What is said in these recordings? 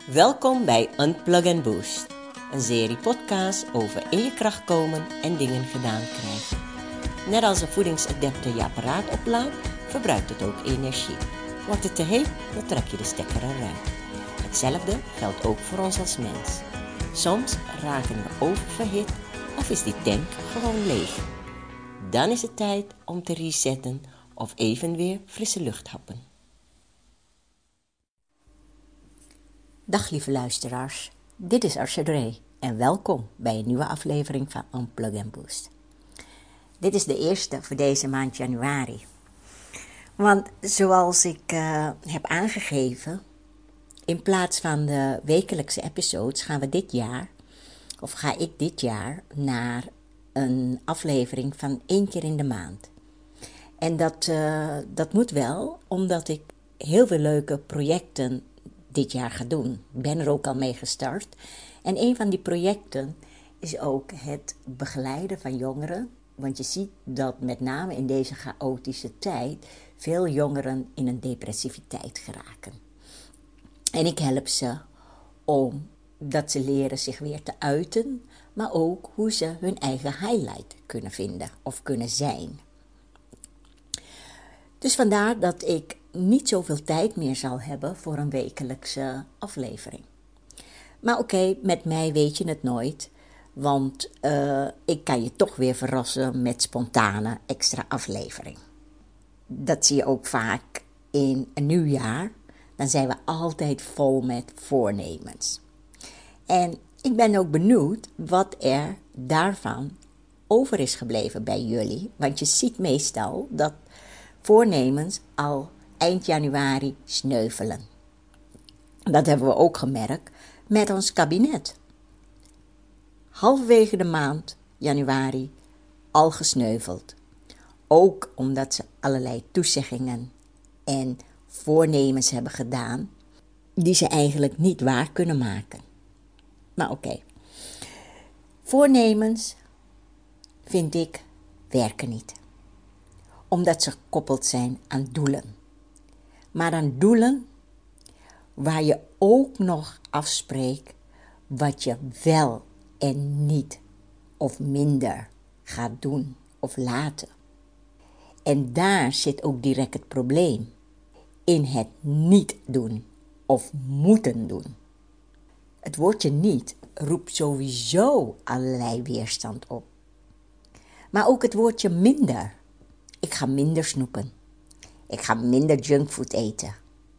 Welkom bij Unplug and Boost, een serie podcast over in je kracht komen en dingen gedaan krijgen. Net als een voedingsadapter je apparaat oplaadt, verbruikt het ook energie. Wordt het te heet, dan trek je de stekker eruit. Hetzelfde geldt ook voor ons als mens. Soms raken we oververhit of is die tank gewoon leeg. Dan is het tijd om te resetten of even weer frisse lucht happen. Dag lieve luisteraars, dit is Archidre en welkom bij een nieuwe aflevering van Unplug and Boost. Dit is de eerste voor deze maand januari. Want zoals ik heb aangegeven, in plaats van de wekelijkse episodes ga ik dit jaar naar een aflevering van 1 keer in de maand. En dat moet wel, omdat ik heel veel leuke projecten dit jaar ga doen. Ik ben er ook al mee gestart. En een van die projecten is ook het begeleiden van jongeren. Want je ziet dat met name in deze chaotische tijd veel jongeren in een depressiviteit geraken. En ik help ze om dat ze leren zich weer te uiten, maar ook hoe ze hun eigen highlight kunnen vinden of kunnen zijn. Dus vandaar dat ik niet zoveel tijd meer zal hebben voor een wekelijkse aflevering. Maar oké, met mij weet je het nooit, want ik kan je toch weer verrassen met spontane extra aflevering. Dat zie je ook vaak in een nieuw jaar. Dan zijn we altijd vol met voornemens. En ik ben ook benieuwd wat er daarvan over is gebleven bij jullie. Want je ziet meestal dat voornemens al eind januari sneuvelen. Dat hebben we ook gemerkt met ons kabinet. Halverwege de maand januari al gesneuveld. Ook omdat ze allerlei toezeggingen en voornemens hebben gedaan die ze eigenlijk niet waar kunnen maken. Maar oké. Voornemens, vind ik, werken niet. Omdat ze gekoppeld zijn aan doelen. Maar aan doelen waar je ook nog afspreekt wat je wel en niet of minder gaat doen of laten. En daar zit ook direct het probleem. In het niet doen of moeten doen. Het woordje niet roept sowieso allerlei weerstand op. Maar ook het woordje minder. Ik ga minder snoepen. Ik ga minder junkfood eten.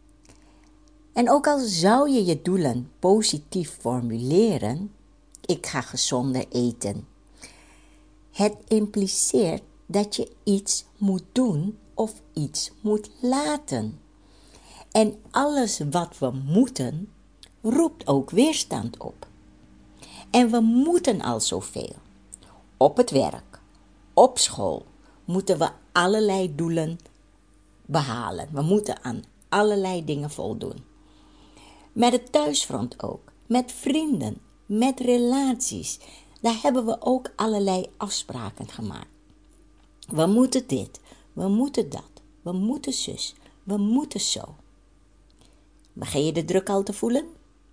En ook al zou je je doelen positief formuleren, ik ga gezonder eten. Het impliceert dat je iets moet doen of iets moet laten. En alles wat we moeten, roept ook weerstand op. En we moeten al zoveel. Op het werk, op school, moeten we allerlei doelen behalen. We moeten aan allerlei dingen voldoen. Met het thuisfront ook, met vrienden, met relaties. Daar hebben we ook allerlei afspraken gemaakt. We moeten dit, we moeten dat, we moeten zus, we moeten zo. Begin je de druk al te voelen?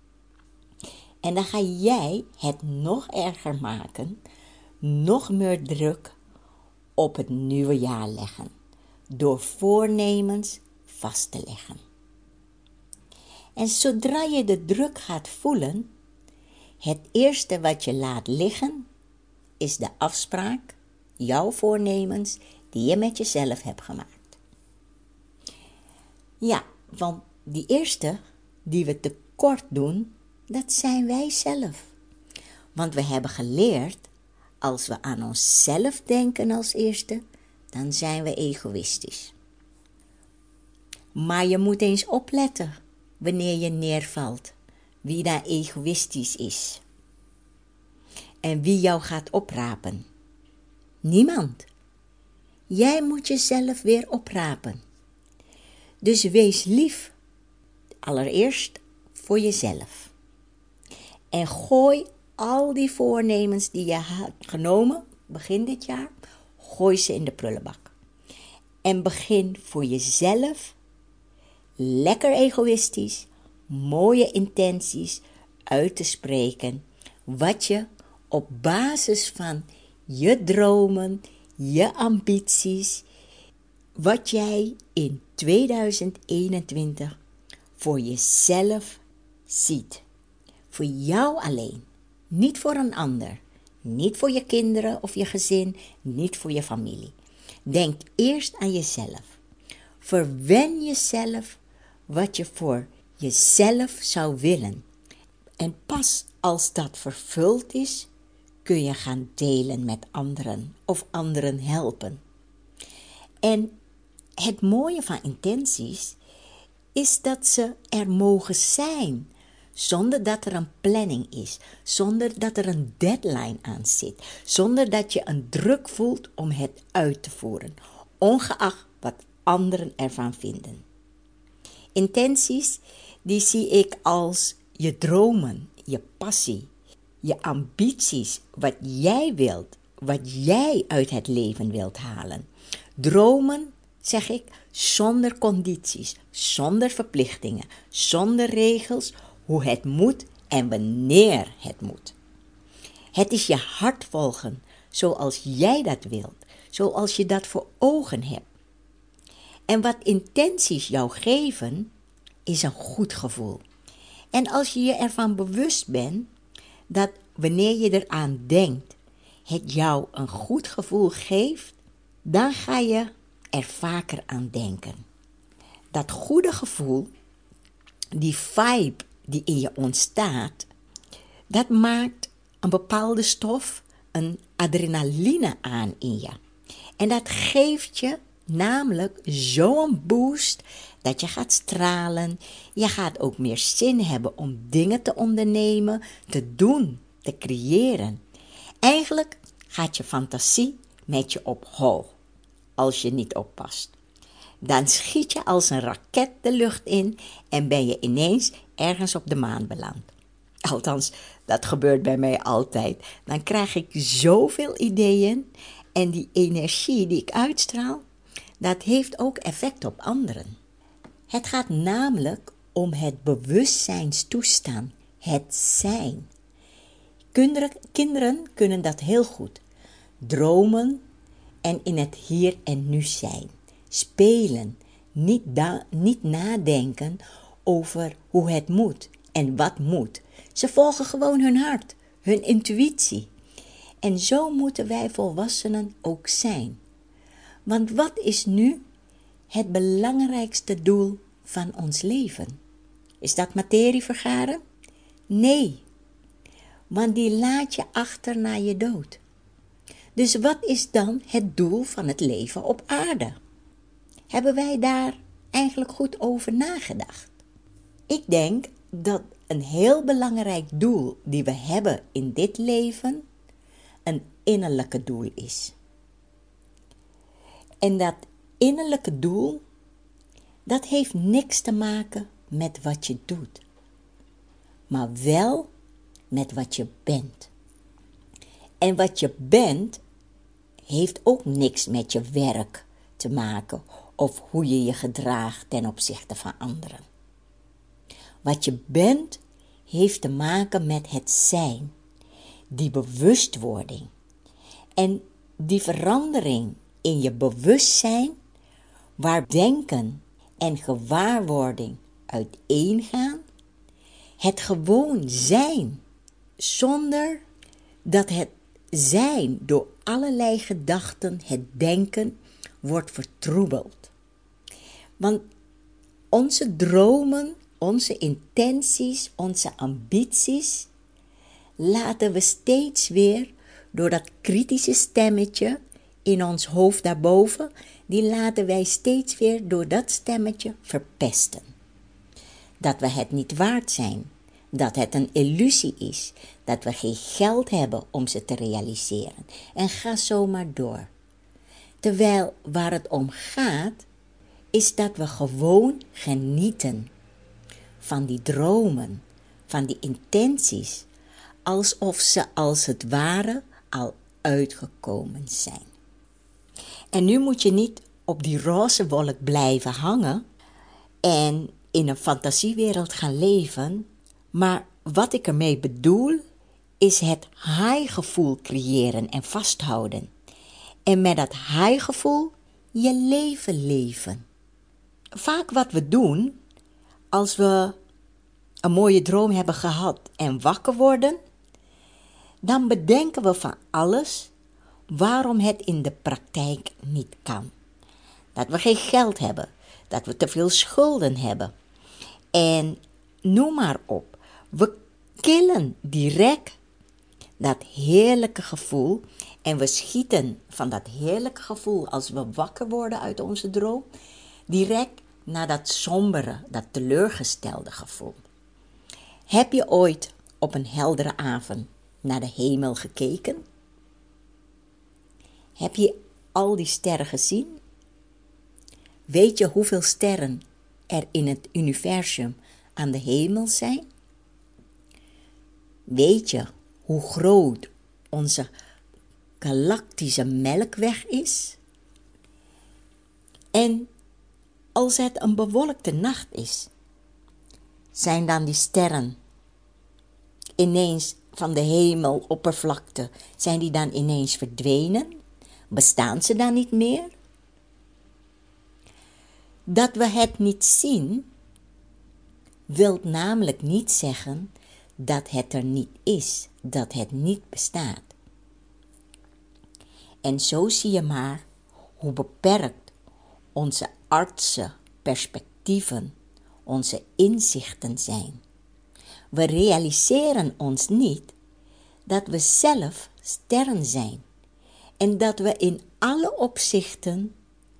En dan ga jij het nog erger maken, nog meer druk op het nieuwe jaar leggen. Door voornemens vast te leggen. En zodra je de druk gaat voelen, het eerste wat je laat liggen, is de afspraak, jouw voornemens, die je met jezelf hebt gemaakt. Ja, want die eerste die we tekort doen, dat zijn wij zelf. Want we hebben geleerd, als we aan onszelf denken als eerste, dan zijn we egoïstisch. Maar je moet eens opletten wanneer je neervalt, wie daar egoïstisch is. En wie jou gaat oprapen. Niemand. Jij moet jezelf weer oprapen. Dus wees lief, allereerst voor jezelf. En gooi al die voornemens die je had genomen, begin dit jaar, gooi ze in de prullenbak. En begin voor jezelf, lekker egoïstisch, mooie intenties uit te spreken, wat je op basis van je dromen, je ambities, wat jij in 2021 voor jezelf ziet. Voor jou alleen, niet voor een ander, niet voor je kinderen of je gezin, niet voor je familie. Denk eerst aan jezelf. Verwen jezelf wat je voor jezelf zou willen. En pas als dat vervuld is, kun je gaan delen met anderen of anderen helpen. En het mooie van intenties is dat ze er mogen zijn, zonder dat er een planning is, zonder dat er een deadline aan zit, zonder dat je een druk voelt om het uit te voeren, ongeacht wat anderen ervan vinden. Intenties, die zie ik als je dromen, je passie, je ambities, wat jij wilt, wat jij uit het leven wilt halen. Dromen, zeg ik, zonder condities, zonder verplichtingen, zonder regels, hoe het moet en wanneer het moet. Het is je hart volgen, zoals jij dat wilt, zoals je dat voor ogen hebt. En wat intenties jou geven, is een goed gevoel. En als je je ervan bewust bent, dat wanneer je eraan denkt, het jou een goed gevoel geeft, dan ga je er vaker aan denken. Dat goede gevoel, die vibe die in je ontstaat, dat maakt een bepaalde stof, een adrenaline aan in je. En dat geeft je namelijk zo'n boost dat je gaat stralen. Je gaat ook meer zin hebben om dingen te ondernemen, te doen, te creëren. Eigenlijk gaat je fantasie met je op hol, als je niet oppast. Dan schiet je als een raket de lucht in en ben je ineens ergens op de maan beland. Althans, dat gebeurt bij mij altijd. Dan krijg ik zoveel ideeën en die energie die ik uitstraal, dat heeft ook effect op anderen. Het gaat namelijk om het bewustzijnstoestand, het zijn. Kinderen kunnen dat heel goed. Dromen en in het hier en nu zijn. Spelen, niet nadenken over hoe het moet en wat moet. Ze volgen gewoon hun hart, hun intuïtie. En zo moeten wij volwassenen ook zijn. Want wat is nu het belangrijkste doel van ons leven? Is dat materie vergaren? Nee, want die laat je achter na je dood. Dus wat is dan het doel van het leven op aarde? Hebben wij daar eigenlijk goed over nagedacht? Ik denk dat een heel belangrijk doel die we hebben in dit leven een innerlijke doel is. En dat innerlijke doel, dat heeft niks te maken met wat je doet, maar wel met wat je bent. En wat je bent, heeft ook niks met je werk te maken of hoe je je gedraagt ten opzichte van anderen. Wat je bent, heeft te maken met het zijn, die bewustwording. En die verandering in je bewustzijn, waar denken en gewaarwording uiteengaan, het gewoon zijn, zonder dat het zijn door allerlei gedachten, het denken, wordt vertroebeld. Want onze dromen, onze intenties, onze ambities, laten we steeds weer door dat kritische stemmetje in ons hoofd daarboven, die laten wij steeds weer door dat stemmetje verpesten. Dat we het niet waard zijn, dat het een illusie is, dat we geen geld hebben om ze te realiseren. En ga zo maar door. Terwijl waar het om gaat, is dat we gewoon genieten van die dromen, van die intenties, alsof ze als het ware al uitgekomen zijn. En nu moet je niet op die roze wolk blijven hangen en in een fantasiewereld gaan leven, maar wat ik ermee bedoel is het high-gevoel creëren en vasthouden. En met dat high-gevoel je leven leven. Vaak wat we doen, als we een mooie droom hebben gehad en wakker worden, dan bedenken we van alles waarom het in de praktijk niet kan. Dat we geen geld hebben, dat we te veel schulden hebben. En noem maar op, we killen direct dat heerlijke gevoel en we schieten van dat heerlijke gevoel als we wakker worden uit onze droom, direct naar dat sombere, dat teleurgestelde gevoel. Heb je ooit op een heldere avond naar de hemel gekeken? Heb je al die sterren gezien? Weet je hoeveel sterren er in het universum aan de hemel zijn? Weet je hoe groot onze galactische melkweg is? En als het een bewolkte nacht is, zijn dan die sterren ineens van de hemeloppervlakte, zijn die dan ineens verdwenen? Bestaan ze dan niet meer? Dat we het niet zien, wil namelijk niet zeggen dat het er niet is, dat het niet bestaat. En zo zie je maar hoe beperkt onze aardse perspectieven, onze inzichten zijn. We realiseren ons niet dat we zelf sterren zijn en dat we in alle opzichten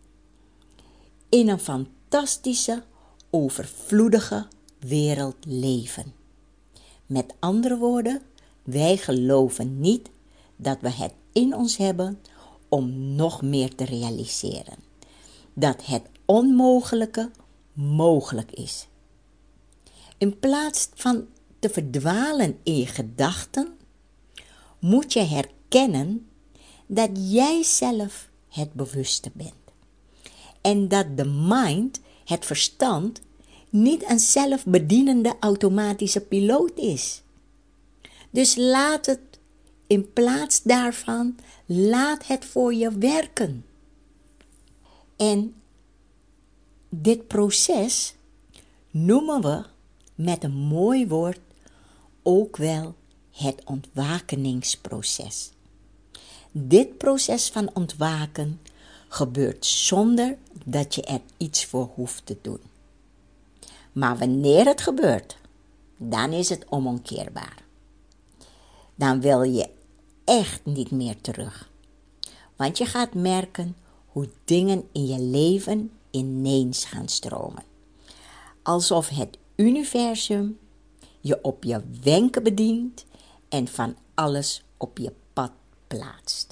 in een fantastische, overvloedige wereld leven. Met andere woorden, wij geloven niet dat we het in ons hebben om nog meer te realiseren. Dat het onmogelijke mogelijk is. In plaats van te verdwalen in je gedachten, moet je herkennen dat jij zelf het bewuste bent. En dat de mind, het verstand, niet een zelfbedienende automatische piloot is. Dus laat het in plaats daarvan, laat het voor je werken. En dit proces noemen we met een mooi woord ook wel het ontwakeningsproces. Dit proces van ontwaken gebeurt zonder dat je er iets voor hoeft te doen. Maar wanneer het gebeurt, dan is het onomkeerbaar. Dan wil je echt niet meer terug. Want je gaat merken hoe dingen in je leven ineens gaan stromen. Alsof het universum je op je wenken bedient en van alles op je pad plaatst.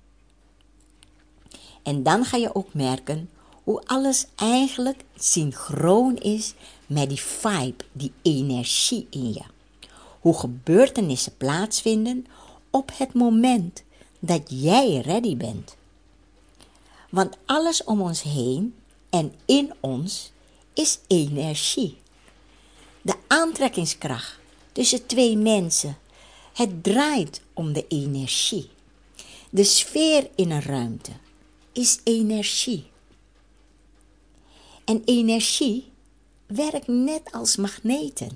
En dan ga je ook merken hoe alles eigenlijk synchroon is met die vibe, die energie in je. Hoe gebeurtenissen plaatsvinden op het moment dat jij ready bent. Want alles om ons heen en in ons is energie. De aantrekkingskracht tussen twee mensen, het draait om de energie. De sfeer in een ruimte is energie. En energie werkt net als magneten.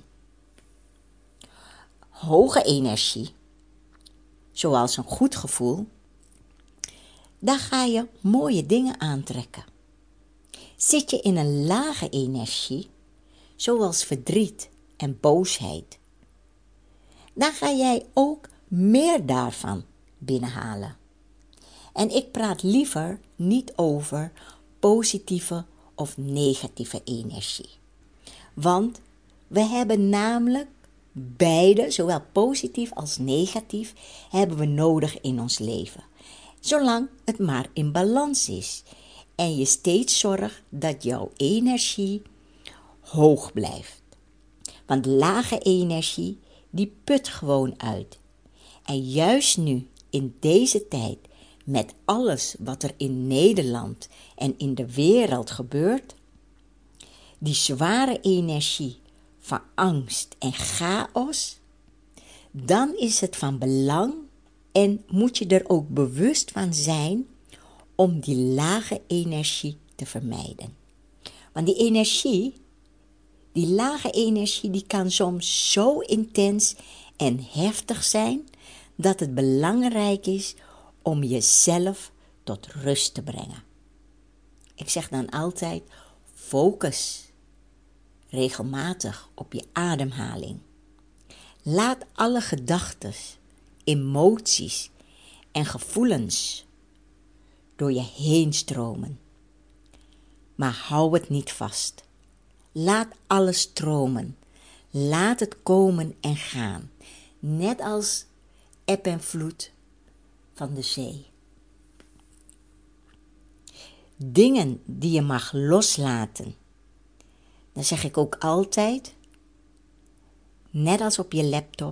Hoge energie, zoals een goed gevoel, daar ga je mooie dingen aantrekken. Zit je in een lage energie, zoals verdriet en boosheid, dan ga jij ook meer daarvan binnenhalen. En ik praat liever niet over positieve of negatieve energie. Want we hebben namelijk beide, zowel positief als negatief, hebben we nodig in ons leven. Zolang het maar in balans is. En je steeds zorgt dat jouw energie hoog blijft. Want lage energie, die put gewoon uit. En juist nu, in deze tijd, met alles wat er in Nederland en in de wereld gebeurt, die zware energie van angst en chaos, dan is het van belang en moet je er ook bewust van zijn om die lage energie te vermijden. Want die lage energie, die kan soms zo intens en heftig zijn dat het belangrijk is om jezelf tot rust te brengen. Ik zeg dan altijd, focus regelmatig op je ademhaling. Laat alle gedachten, emoties en gevoelens door je heen stromen. Maar hou het niet vast. Laat alles stromen. Laat het komen en gaan. Net als eb en vloed van de zee. Dingen die je mag loslaten. Dan zeg ik ook altijd, net als op je laptop,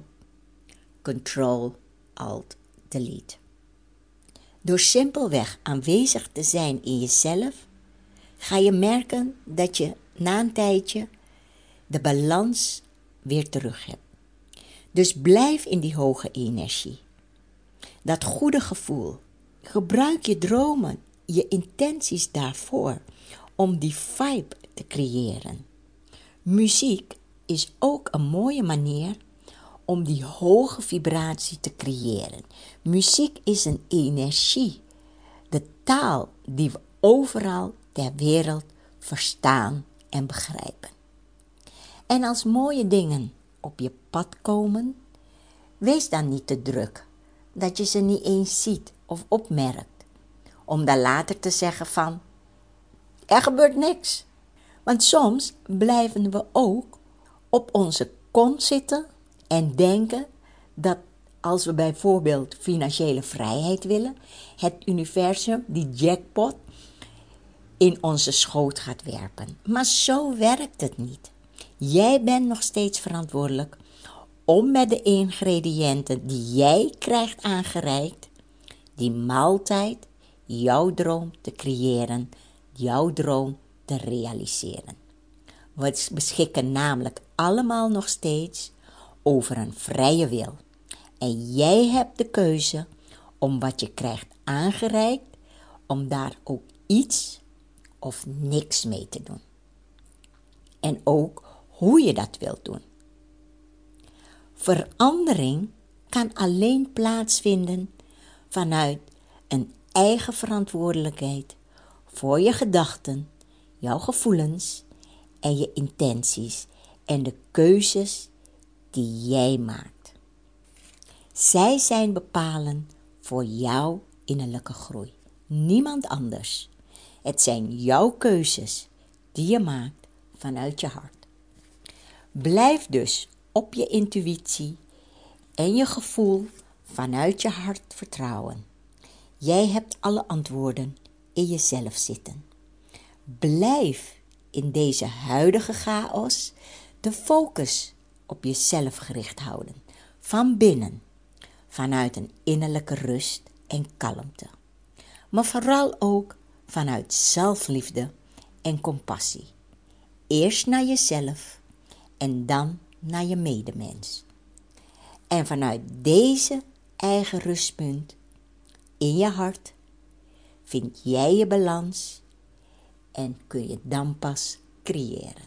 Ctrl-Alt-Delete. Door simpelweg aanwezig te zijn in jezelf, ga je merken dat je na een tijdje de balans weer terug hebt. Dus blijf in die hoge energie. Dat goede gevoel. Gebruik je dromen, je intenties daarvoor, om die vibe te creëren. Muziek is ook een mooie manier om die hoge vibratie te creëren. Muziek is een energie, de taal die we overal ter wereld verstaan en begrijpen. En als mooie dingen op je pad komen, wees dan niet te druk dat je ze niet eens ziet of opmerkt, om dan later te zeggen van, er gebeurt niks. Want soms blijven we ook op onze kont zitten en denken dat als we bijvoorbeeld financiële vrijheid willen, het universum die jackpot in onze schoot gaat werpen. Maar zo werkt het niet. Jij bent nog steeds verantwoordelijk om met de ingrediënten die jij krijgt aangereikt, die maaltijd, jouw droom te creëren, jouw droom te realiseren. We beschikken namelijk allemaal nog steeds over een vrije wil. En jij hebt de keuze om wat je krijgt aangereikt, om daar ook iets of niks mee te doen. En ook hoe je dat wilt doen. Verandering kan alleen plaatsvinden vanuit een eigen verantwoordelijkheid voor je gedachten, jouw gevoelens en je intenties en de keuzes die jij maakt. Zij zijn bepalend voor jouw innerlijke groei. Niemand anders. Het zijn jouw keuzes die je maakt vanuit je hart. Blijf dus op je intuïtie en je gevoel vanuit je hart vertrouwen. Jij hebt alle antwoorden in jezelf zitten. Blijf in deze huidige chaos de focus op jezelf gericht houden. Van binnen, vanuit een innerlijke rust en kalmte. Maar vooral ook vanuit zelfliefde en compassie. Eerst naar jezelf en dan naar je medemens. En vanuit deze eigen rustpunt in je hart vind jij je balans en kun je dan pas creëren.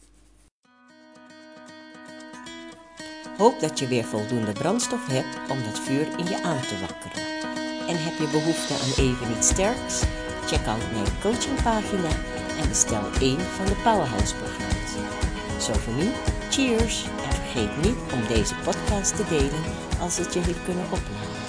Hoop dat je weer voldoende brandstof hebt om dat vuur in je aan te wakkeren. En heb je behoefte aan even iets sterks? Check out mijn coachingpagina en bestel een van de Powerhouse-programma's. Zo voor nu, cheers! En vergeet niet om deze podcast te delen als het je heeft kunnen opladen.